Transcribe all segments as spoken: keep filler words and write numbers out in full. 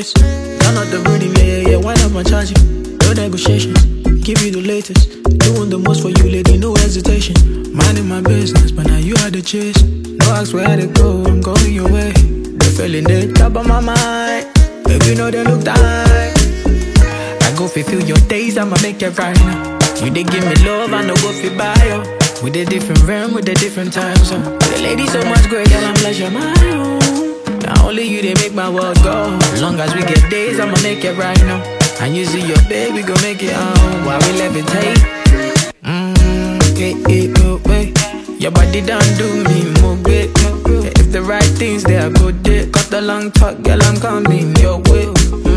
face. Turn up the rhythm, yeah, yeah, yeah. Wind up my charging. No negotiations. Give you the latest. Doing the most for you, lady, no hesitation. Minding my business, but now you had the chase. No ask where to go, I'm going your way. The feeling they top of my mind. Baby, you know they look tight. I go fulfill your days, I'ma make it right now. You they give me love, I know what you buy, yo. With a different realm, with a different time zone. The lady so much great that I'm pleasure my own. Now only you, they make my world go. As long as we get days, I'ma make it right now. And you see your baby, gon' make it on. While we levitate. Mmm, hey, hey, oh, wait. Your body done do me more good. If the right things, they are good. Day. Cut the long talk, girl, I'm coming your way.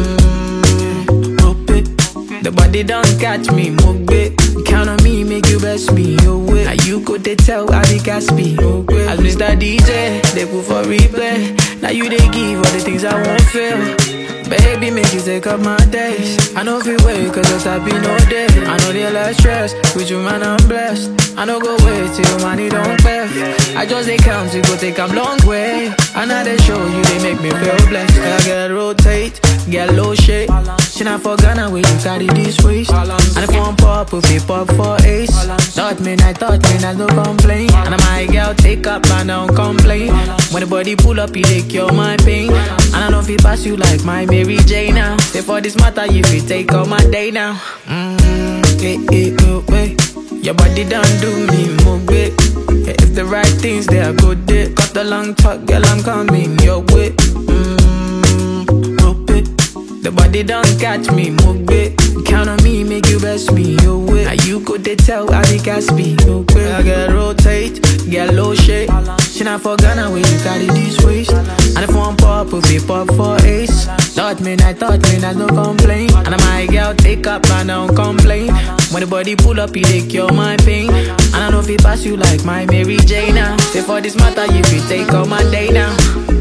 Mmm, hope it. The body don't catch me more good. Count on me, make you best me your way. Now you could they tell how they got me. As Mister D J, they put for replay. Now you they give all the things I won't feel. Baby, make you take up my days. I know if you wait, cause it's happy no day. I know they less stress, with you man I'm blessed. I know go wait till money don't pay. I just they count to go take a long way. And now they show you, they make me feel blessed. I get rotate, get low shake. She not for Ghana where you carry this waist. And if one pop, if it pop for ace. Thought me, I thought me, I no complain. And my girl take up, I don't complain. When the body pull up, you they cure my pain. And I know if it pass you like my Mary J now. Say for this matter, you fit take all my day now. Mmm, hey, hey, oh, wait. Your body done do me more good. If the right things, they are good. Day. Cut the long talk, girl, I'm coming your way. Mmm, hope it. The body don't catch me more good. Count on me, make you best me your way. Now you could they tell how they got me. Okay. I get rotate, get low shake. She not for Ghana where you carry this waist. And if one pop, if it pop for ace. Thought me, I thought me, I no complain. And my girl take up, I don't complain. When the body pull up, you they cure my pain. And I know if it pass you like my Mary J now. Say for this matter, you fit take all my day now.